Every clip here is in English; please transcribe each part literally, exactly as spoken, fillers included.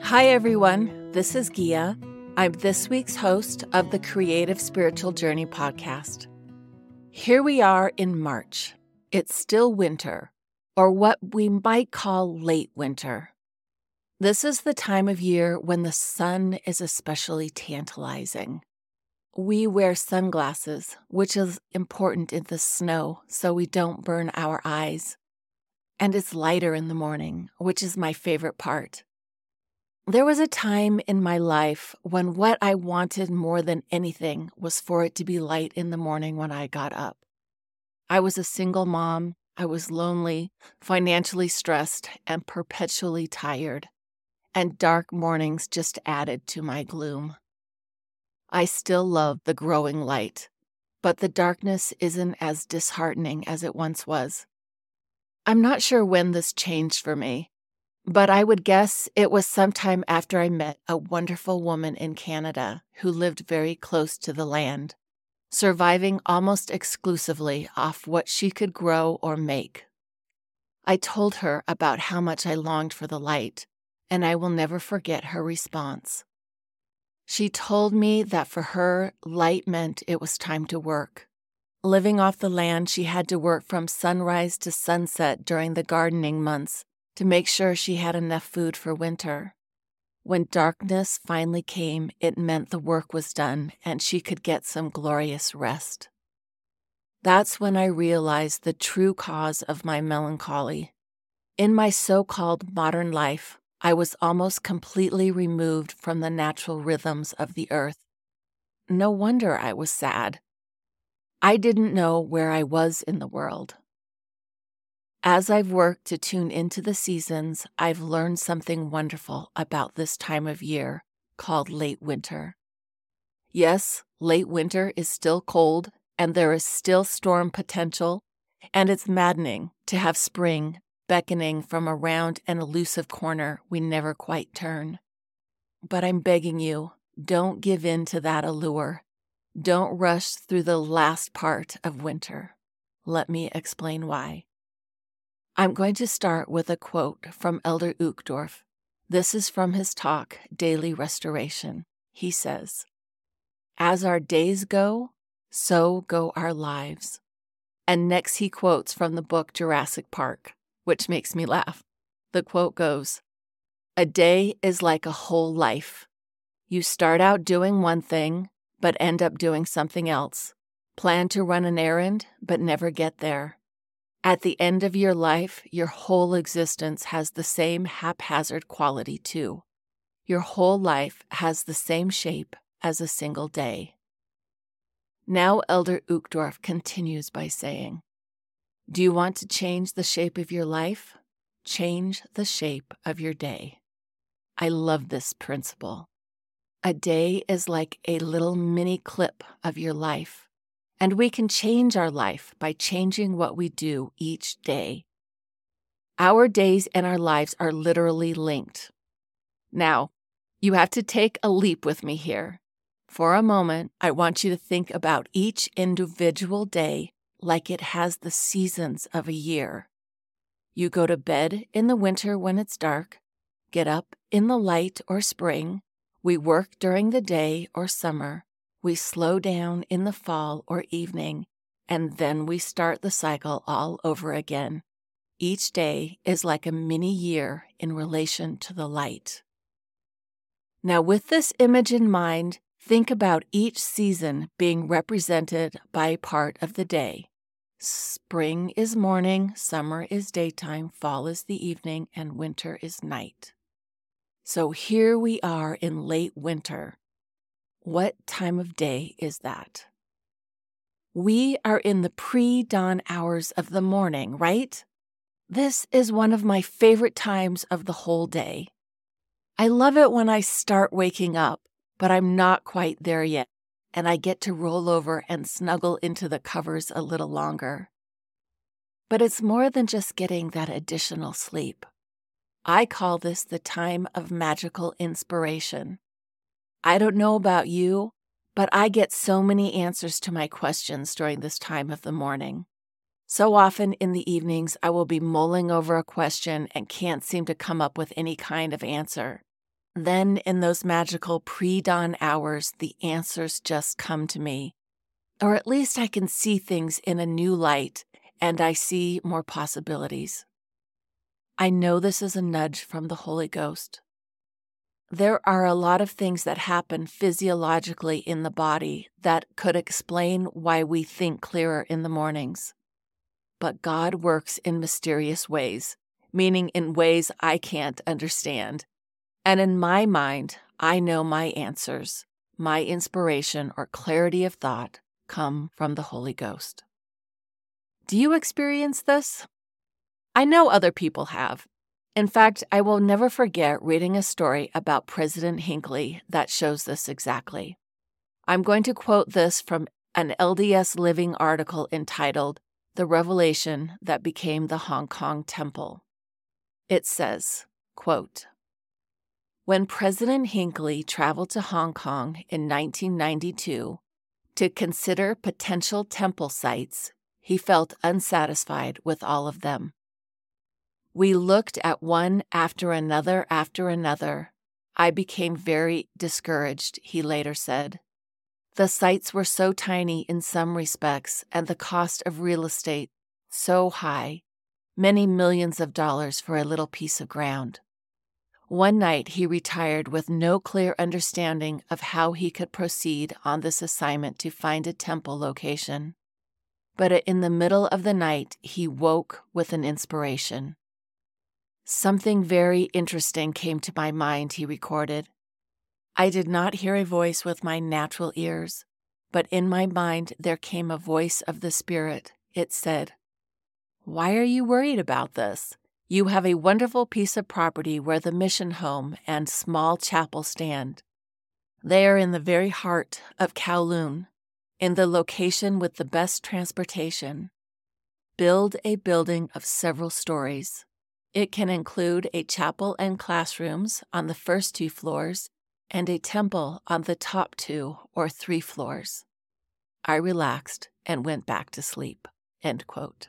Hi, everyone. This is Gia. I'm this week's host of the Creative Spiritual Journey podcast. Here we are in March. It's still winter, or what we might call late winter. This is the time of year when the sun is especially tantalizing. We wear sunglasses, which is important in the snow so we don't burn our eyes. And it's lighter in the morning, which is my favorite part. There was a time in my life when what I wanted more than anything was for it to be light in the morning when I got up. I was a single mom, I was lonely, financially stressed, and perpetually tired, and dark mornings just added to my gloom. I still love the growing light, but the darkness isn't as disheartening as it once was. I'm not sure when this changed for me, but I would guess it was sometime after I met a wonderful woman in Canada who lived very close to the land, surviving almost exclusively off what she could grow or make. I told her about how much I longed for the light, and I will never forget her response. She told me that for her, light meant it was time to work. Living off the land, she had to work from sunrise to sunset during the gardening months to make sure she had enough food for winter. When darkness finally came, it meant the work was done and she could get some glorious rest. That's when I realized the true cause of my melancholy. In my so-called modern life, I was almost completely removed from the natural rhythms of the earth. No wonder I was sad. I didn't know where I was in the world. As I've worked to tune into the seasons, I've learned something wonderful about this time of year called late winter. Yes, late winter is still cold and there is still storm potential, and it's maddening to have spring beckoning from around an elusive corner we never quite turn. But I'm begging you, don't give in to that allure. Don't rush through the last part of winter. Let me explain why. I'm going to start with a quote from Elder Uchtdorf. This is from his talk, Daily Restoration. He says, "As our days go, so go our lives." And next he quotes from the book Jurassic Park, which makes me laugh. The quote goes, "A day is like a whole life. You start out doing one thing, but end up doing something else. Plan to run an errand, but never get there. At the end of your life, your whole existence has the same haphazard quality too. Your whole life has the same shape as a single day." Now Elder Uchtdorf continues by saying, "Do you want to change the shape of your life? Change the shape of your day." I love this principle. A day is like a little mini clip of your life. And we can change our life by changing what we do each day. Our days and our lives are literally linked. Now, you have to take a leap with me here. For a moment, I want you to think about each individual day like it has the seasons of a year. You go to bed in the winter when it's dark, get up in the light or spring, we work during the day or summer, we slow down in the fall or evening, and then we start the cycle all over again. Each day is like a mini year in relation to the light. Now, with this image in mind, think about each season being represented by a part of the day. Spring is morning, summer is daytime, fall is the evening, and winter is night. So here we are in late winter. What time of day is that? We are in the pre-dawn hours of the morning, right? This is one of my favorite times of the whole day. I love it when I start waking up, but I'm not quite there yet, and I get to roll over and snuggle into the covers a little longer. But it's more than just getting that additional sleep. I call this the time of magical inspiration. I don't know about you, but I get so many answers to my questions during this time of the morning. So often in the evenings, I will be mulling over a question and can't seem to come up with any kind of answer. Then in those magical pre-dawn hours, the answers just come to me. Or at least I can see things in a new light, and I see more possibilities. I know this is a nudge from the Holy Ghost. There are a lot of things that happen physiologically in the body that could explain why we think clearer in the mornings. But God works in mysterious ways, meaning in ways I can't understand. And in my mind, I know my answers, my inspiration or clarity of thought come from the Holy Ghost. Do you experience this? I know other people have. In fact, I will never forget reading a story about President Hinckley that shows this exactly. I'm going to quote this from an L D S Living article entitled The Revelation That Became the Hong Kong Temple. It says, quote, "When President Hinckley traveled to Hong Kong in nineteen ninety-two to consider potential temple sites, he felt unsatisfied with all of them. We looked at one after another after another. I became very discouraged," he later said. "The sites were so tiny in some respects, and the cost of real estate so high, many millions of dollars for a little piece of ground. One night he retired with no clear understanding of how he could proceed on this assignment to find a temple location. But in the middle of the night, he woke with an inspiration. Something very interesting came to my mind," he recorded. "I did not hear a voice with my natural ears, but in my mind there came a voice of the Spirit. It said, 'Why are you worried about this? You have a wonderful piece of property where the mission home and small chapel stand. They are in the very heart of Kowloon, in the location with the best transportation. Build a building of several stories. It can include a chapel and classrooms on the first two floors and a temple on the top two or three floors.' I relaxed and went back to sleep." End quote.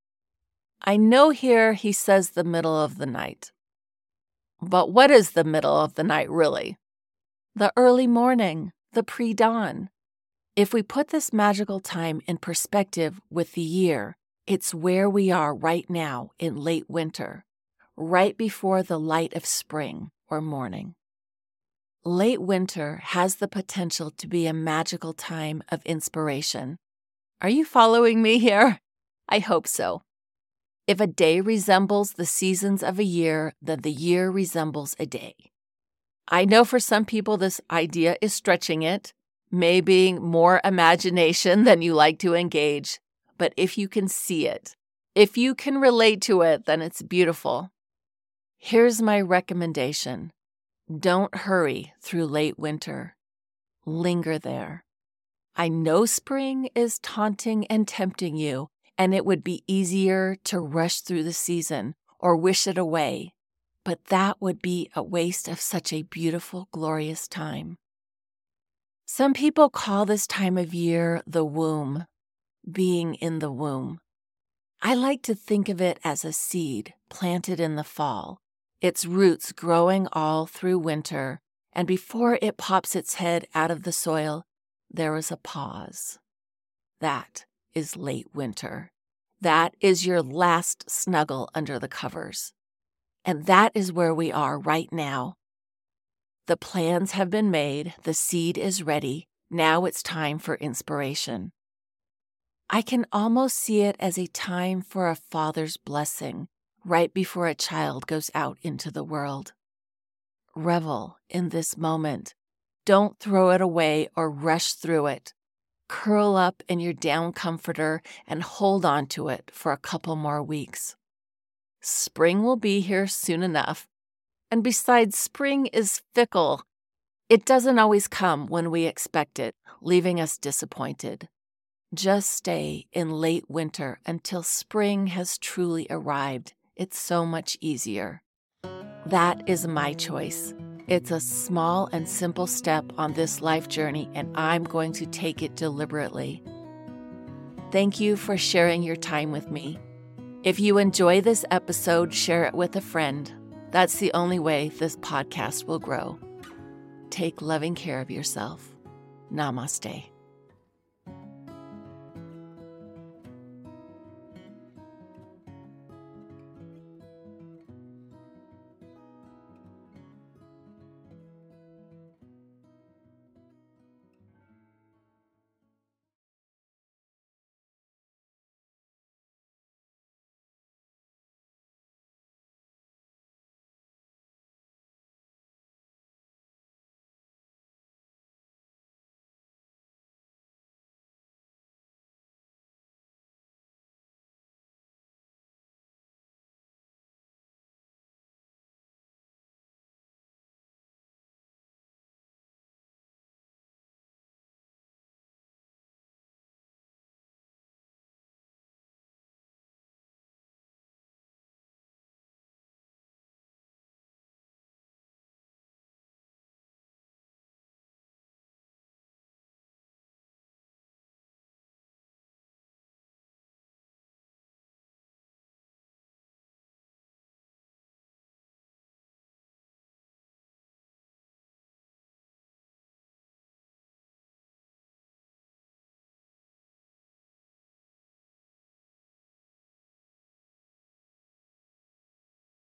I know here he says the middle of the night. But what is the middle of the night really? The early morning, the pre-dawn. If we put this magical time in perspective with the year, it's where we are right now in late winter, right before the light of spring or morning. Late winter has the potential to be a magical time of inspiration. Are you following me here? I hope so. If a day resembles the seasons of a year, then the year resembles a day. I know for some people this idea is stretching it, maybe more imagination than you like to engage, but if you can see it, if you can relate to it, then it's beautiful. Here's my recommendation. Don't hurry through late winter. Linger there. I know spring is taunting and tempting you, and it would be easier to rush through the season or wish it away, but that would be a waste of such a beautiful, glorious time. Some people call this time of year the womb, being in the womb. I like to think of it as a seed planted in the fall, its roots growing all through winter, and before it pops its head out of the soil, there is a pause. That is late winter. That is your last snuggle under the covers. And that is where we are right now. The plans have been made, the seed is ready, now it's time for inspiration. I can almost see it as a time for a father's blessing right before a child goes out into the world. Revel in this moment. Don't throw it away or rush through it. Curl up in your down comforter and hold on to it for a couple more weeks. Spring will be here soon enough. And besides, spring is fickle. It doesn't always come when we expect it, leaving us disappointed. Just stay in late winter until spring has truly arrived. It's so much easier. That is my choice. It's a small and simple step on this life journey, and I'm going to take it deliberately. Thank you for sharing your time with me. If you enjoy this episode, share it with a friend. That's the only way this podcast will grow. Take loving care of yourself. Namaste.